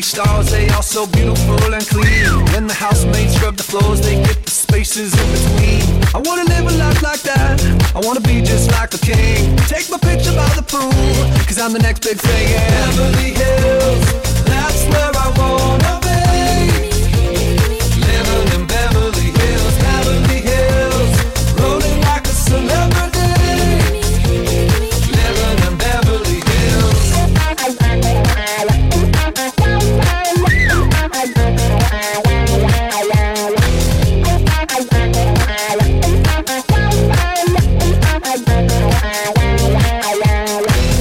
stars, they all so beautiful and clean. When the housemates scrub the floors, they get the spaces in between. I wanna live a life like that, I wanna be just like the king. Take my picture by the pool, cause I'm the next big thing. Yeah. Beverly Hills, that's where I wanna